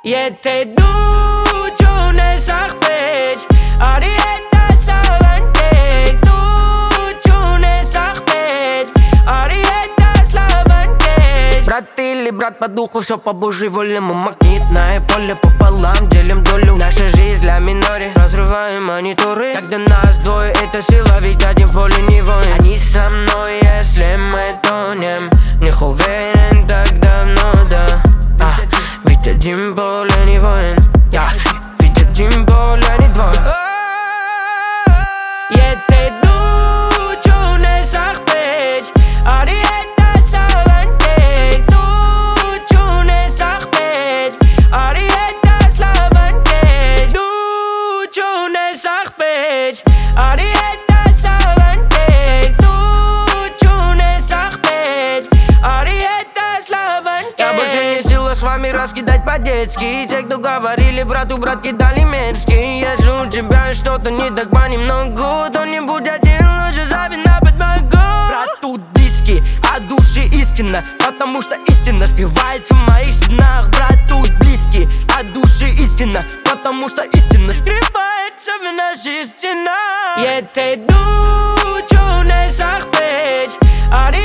Եթե դու չունես աղբեր, արի հետ ասավ ընկեր, դու չունես աղբեր, արի հետ ասավ ընկեր. Брат или брат по духу, все по божьей воле. Мы магнитное поле пополам, делим долю. Наша жизнь ля миноре, разрываем мониторы. Когда нас двое, это сила, ведь один в поле не воин. Они со мной, если мы тонем. В них уверен так давно, да. Ведь один в поле не воин. Ведь один в поле не двое. Եթե դու չունես աղբեր, արի հետ ասավ ընկեր, դու չունես աղբեր, արի հետ ասավ ընկեր, դու չունես աղբեր, արի հետ ասավ ընկեր, дու չունես աղբեր, արի հետ ասավ ընկեր. Я больше не в силах с вами раскидать по-детски. Те, кто говорили брату, брат, кидали мерзкий. Если у тебя что-то не так понемногу, то не будь один, лучше завинапать могу. Брат, тут диски, а души истина, потому что истина скрывается в моих стенах. Брат, тут близкий, а души истина, потому что истина скрывается в наших стенах. Եթե դու չունես աղբեր, արի